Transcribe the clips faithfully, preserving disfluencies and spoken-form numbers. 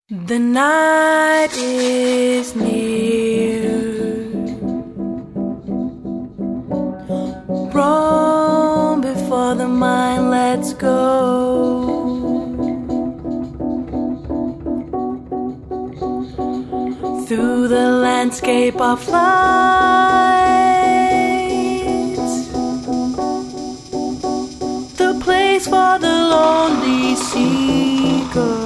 The night is near. Roam before the mind lets go. Through the landscape of lights, the place for the lonely seeker.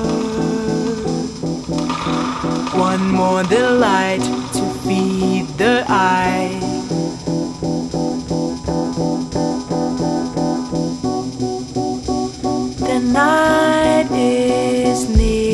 One more delight to feed the eye. The night is near.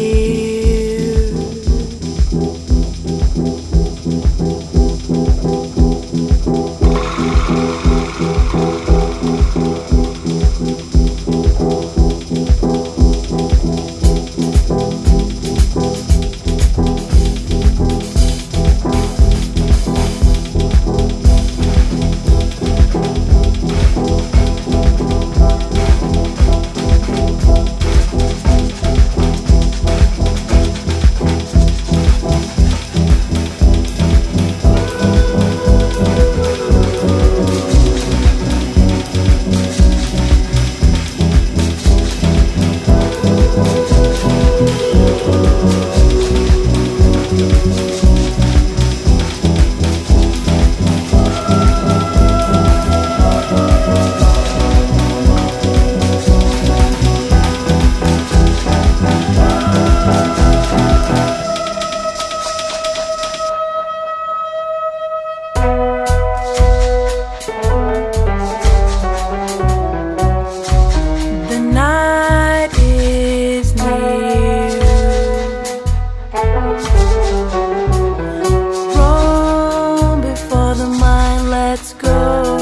Let's go.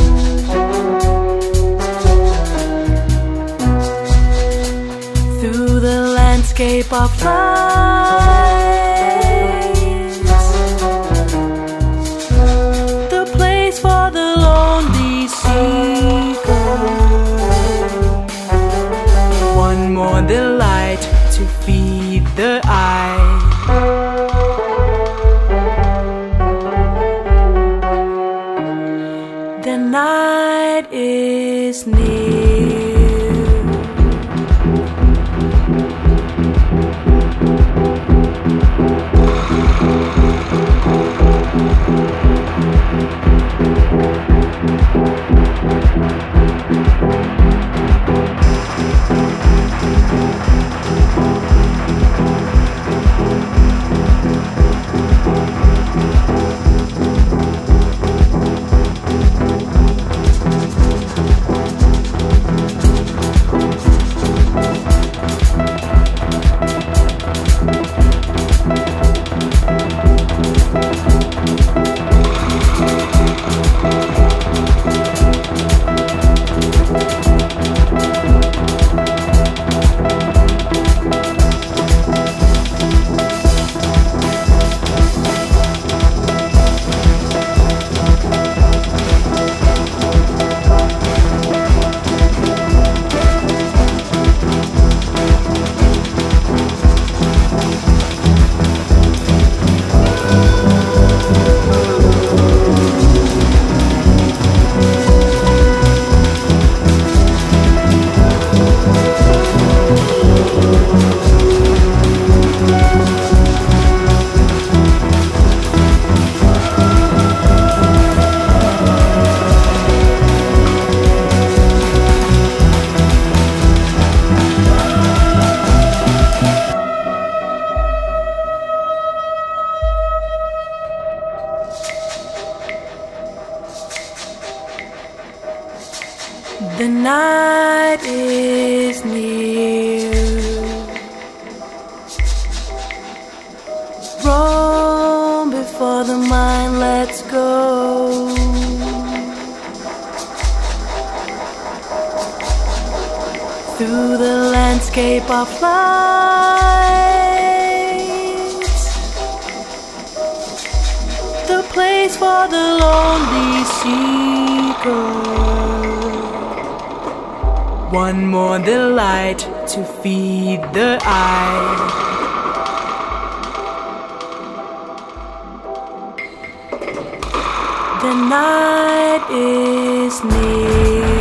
Through the landscape of lights, the place for the lonely seeker. One more delight to feed the eye. The night is near. The night is near. Roam before the mind lets go. Through the landscape of lights, the place for the lonely seeker. One more delight to feed the eye. The night is near.